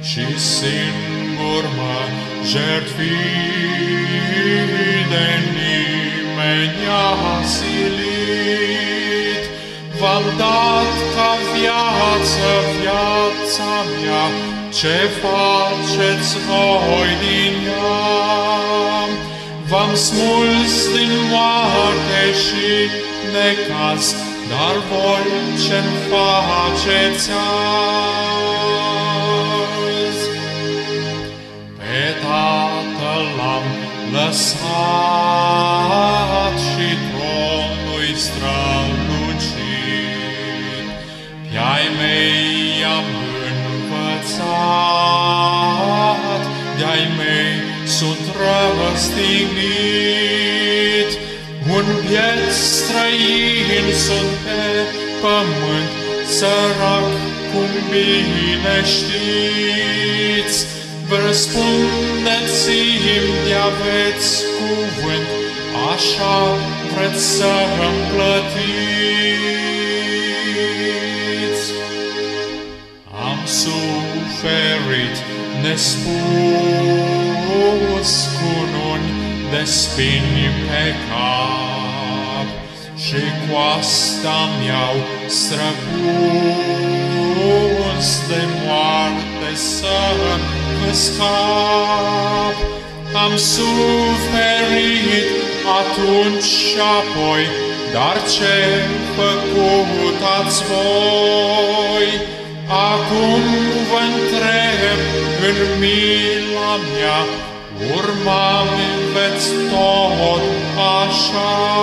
și singur mă jertfi de nimeni a silit. V-am dat ca viața mea, ce faceți voi din ea? V-am smuls din moarte și necaz, dar voi ce-mi faceți azi? Pe Tatăl l-am lăsat și tronul-i strălucit. Pe-ai mei i-am învățat, de-ai mei sunt răstignit. Un biet străin sunt pe pământ, sărac cum bine știți. Vă răspundeți-mi de-aveți cuvânt, așa vreți să-mi plătiți. Am suferit nespus cununi de spini pe cap și coasta mi-au străpuns de moarte să vă scap. Am suferit atunci și apoi, dar ce făcut ați voi? Acum vă întreb în mila mea, urma-mi veți tot așa.